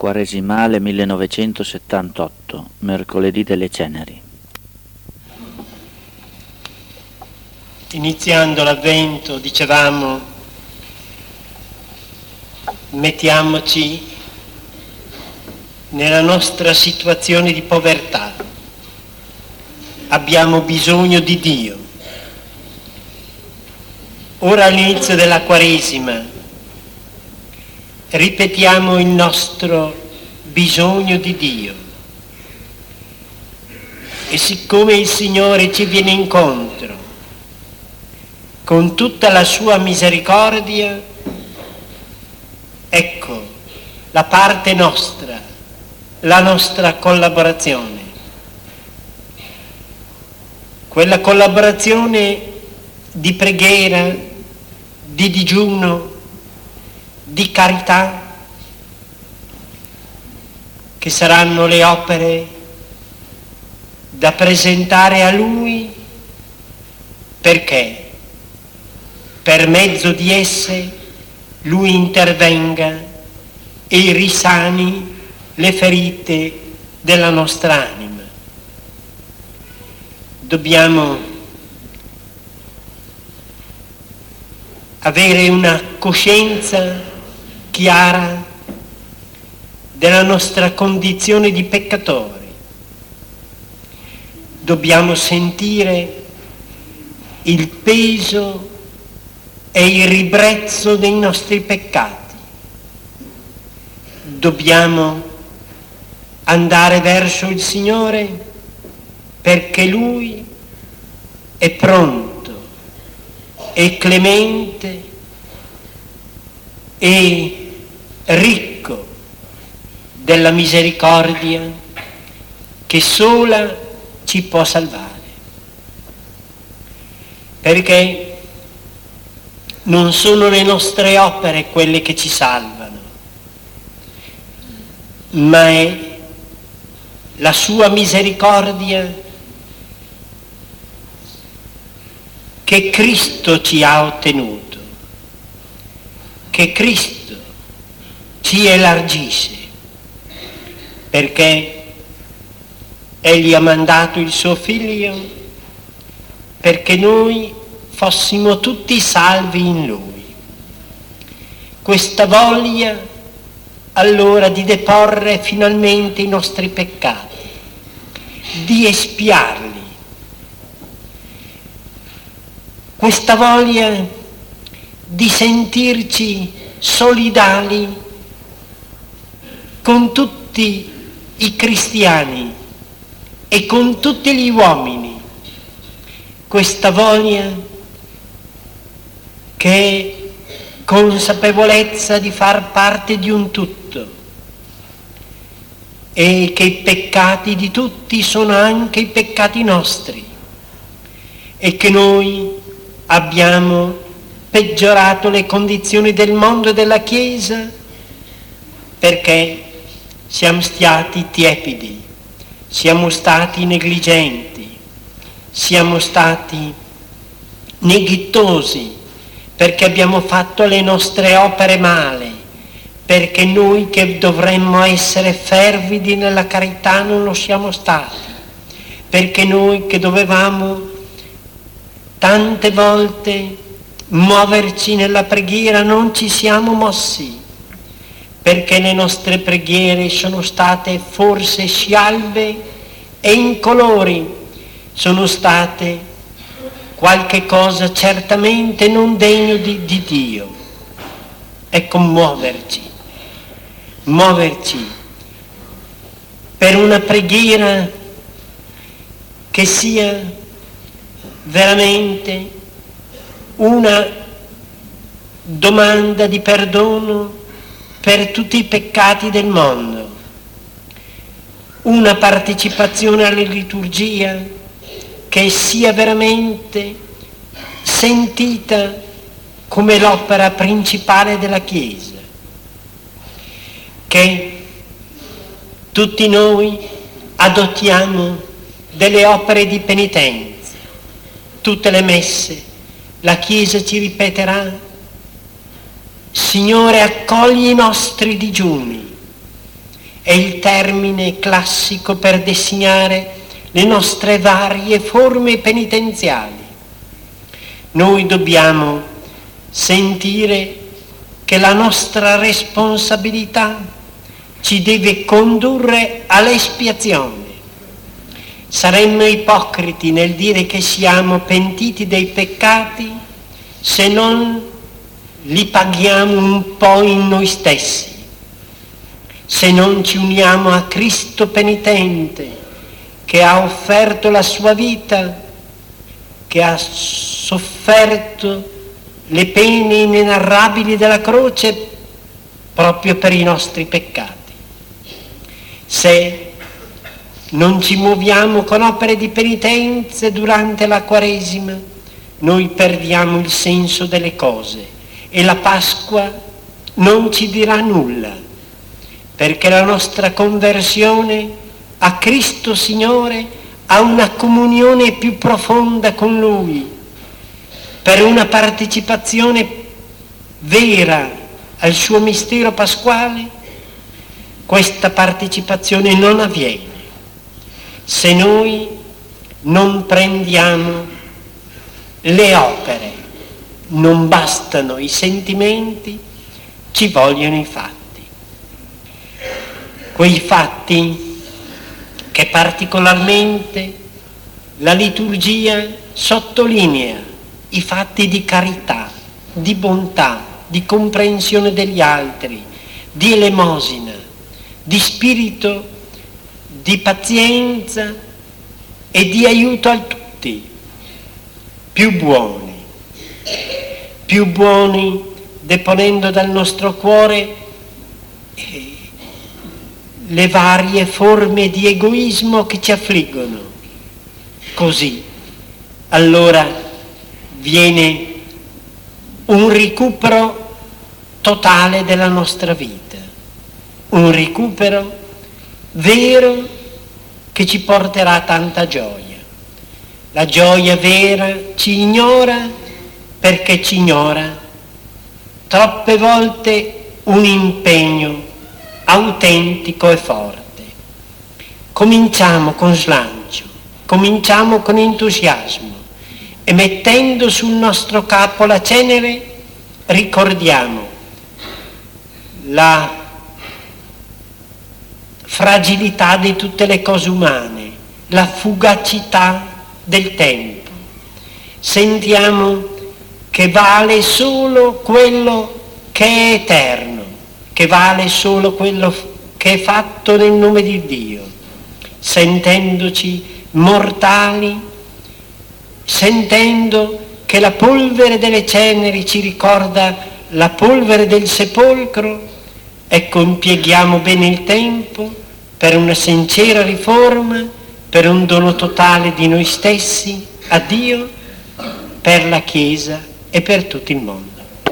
quaresimale 1978, mercoledì delle Ceneri. Iniziando l'Avvento, dicevamo, mettiamoci nella nostra situazione di povertà. Abbiamo bisogno di Dio. Ora all'inizio della Quaresima ripetiamo il nostro bisogno di Dio. E siccome il Signore ci viene incontro con tutta la sua misericordia, ecco la parte nostra, la nostra collaborazione. Quella collaborazione di preghiera, di digiuno, di carità, che saranno le opere da presentare a Lui, perché per mezzo di esse Lui intervenga e risani le ferite della nostra anima. Dobbiamo avere una coscienza chiara della nostra condizione di peccatori. Dobbiamo sentire il peso e il ribrezzo dei nostri peccati. Dobbiamo andare verso il Signore perché Lui è pronto, è clemente e ricco della misericordia che sola ci può salvare. Perché non sono le nostre opere quelle che ci salvano, ma è la sua misericordia che Cristo ci ha ottenuto, che Cristo ci elargisce, perché Egli ha mandato il suo Figlio perché noi fossimo tutti salvi in Lui. Questa voglia allora di deporre finalmente i nostri peccati, di espiarli, questa voglia di sentirci solidali con tutti i cristiani e con tutti gli uomini, questa voglia che è consapevolezza di far parte di un tutto e che i peccati di tutti sono anche i peccati nostri e che noi abbiamo peggiorato le condizioni del mondo e della Chiesa perché siamo stati tiepidi, siamo stati negligenti, siamo stati neghittosi, perché abbiamo fatto le nostre opere male, perché noi che dovremmo essere fervidi nella carità non lo siamo stati, perché noi che dovevamo tante volte muoverci nella preghiera non ci siamo mossi, perché le nostre preghiere sono state forse scialbe e incolori, sono state qualche cosa certamente non degno di Dio. Ecco, muoverci per una preghiera che sia veramente una domanda di perdono per tutti i peccati del mondo, una partecipazione alla liturgia che sia veramente sentita come l'opera principale della Chiesa, che tutti noi adottiamo delle opere di penitenza, tutte le messe, la Chiesa ci ripeterà: Signore, accogli i nostri digiuni, è il termine classico per designare le nostre varie forme penitenziali. Noi dobbiamo sentire che la nostra responsabilità ci deve condurre all'espiazione. Saremmo ipocriti nel dire che siamo pentiti dei peccati se non li paghiamo un po' in noi stessi, se non ci uniamo a Cristo penitente che ha offerto la sua vita, che ha sofferto le pene inenarrabili della croce proprio per i nostri peccati. Se non ci muoviamo con opere di penitenza durante la Quaresima, noi perdiamo il senso delle cose e la Pasqua non ci dirà nulla, perché la nostra conversione a Cristo Signore ha una comunione più profonda con Lui, per una partecipazione vera al suo mistero pasquale. Questa partecipazione non avviene se noi non prendiamo le opere. Non bastano i sentimenti, ci vogliono i fatti. Quei fatti che particolarmente la liturgia sottolinea, i fatti di carità, di bontà, di comprensione degli altri, di elemosina, di spirito di pazienza e di aiuto a tutti, più buoni deponendo dal nostro cuore le varie forme di egoismo che ci affliggono. Così allora viene un recupero totale della nostra vita, un recupero vero che ci porterà tanta gioia. La gioia vera ci ignora perché ci ignora troppe volte un impegno autentico e forte. Cominciamo con slancio, cominciamo con entusiasmo e mettendo sul nostro capo la cenere ricordiamo la fragilità di tutte le cose umane, la fugacità del tempo. Sentiamo che vale solo quello che è eterno, che vale solo quello che è fatto nel nome di Dio, sentendoci mortali, sentendo che la polvere delle ceneri ci ricorda la polvere del sepolcro. Ecco, impieghiamo bene il tempo per una sincera riforma, per un dono totale di noi stessi a Dio, per la Chiesa e per tutto il mondo.